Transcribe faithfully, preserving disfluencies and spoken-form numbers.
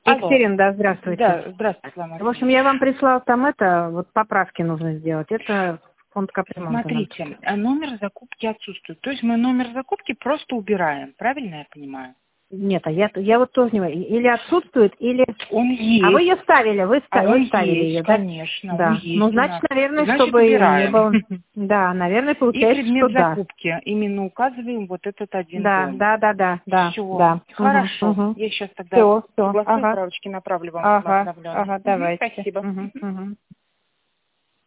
Екатерина, да, здравствуйте. Да, здравствуйте, Ламар. В общем, я вам прислала там это, вот поправки нужно сделать. Это фонд капремонта. Смотрите, а номер закупки отсутствует. То есть мы номер закупки просто убираем. Правильно я понимаю? Нет, а я, я вот тоже не понимаю. Или отсутствует, или... Он есть. А вы ее ставили, вы, ста... А вы он ставили есть, ее, да? конечно, Да. он есть. Ну, значит, наверное, значит, чтобы убираем. не было... Да, наверное, И получается, предмет что да. закупки. Именно указываем вот этот один Да, дом. да, да, да, да. Все, Да. хорошо. Угу, угу. Я сейчас тогда Все, все. согласую Ага. справочки, направлю вам Ага, обновленные. ага, Угу, давайте. спасибо. Угу, угу.